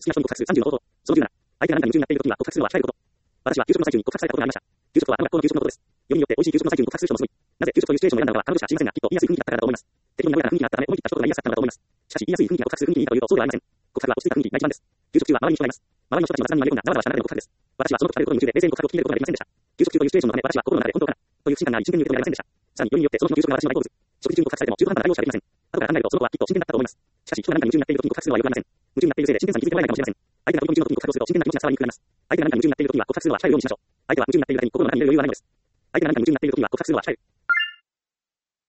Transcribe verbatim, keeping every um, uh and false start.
きな人に告白するさんじゅうの方法。そのじゅうなな、相手が何かに夢中になっている時には告白するのは控えること。私は給食の最中に告白されたことがありました。給食とはあの学校の給食のことです。よりによって美味しい給食の最中に告白する人もすごい。なぜ給食というシチュエーションを選んだのは彼女しか知りませんが、きっと言いやすい雰囲気だったからだと思います。適当に和やかな雰囲気があったため思い切った一言が言いやすかったのだと思います。しかし言いやすい雰囲気が告白する雰囲気かというとそうではありません。告白は落ち着いた雰囲気が一番です。給食中は周りに人がいます。周りの人たちの雑談に紛れ込んだざわざわした中での告白です。私はその時食べることに夢中で冷静に告白を決めることができませんでした。給食中というシチュエーションのため私は心の中で本当かなという不信感があり真剣に受け止められませんでした。さらによりによってその日の給食が私の大好物。食事中に告白されても中途半端な対応しかできません。後から考えるとその子はきっと真剣だったと思います。しかし人が何かに夢中になっている時に告白するのはよくありません。夢中になっているせいで真剣さに気づいてもらえないかもしれません。相手がとても夢中の時に告白をすると真剣な気持ちが伝わりにくくなります。相手が何かに夢中になっている時には告白するのは控えるようにしましょう。相手は夢中になっているだけに心の中に揺れる余裕がないのです。相手が何かに夢中になっている時には告白するのは控える。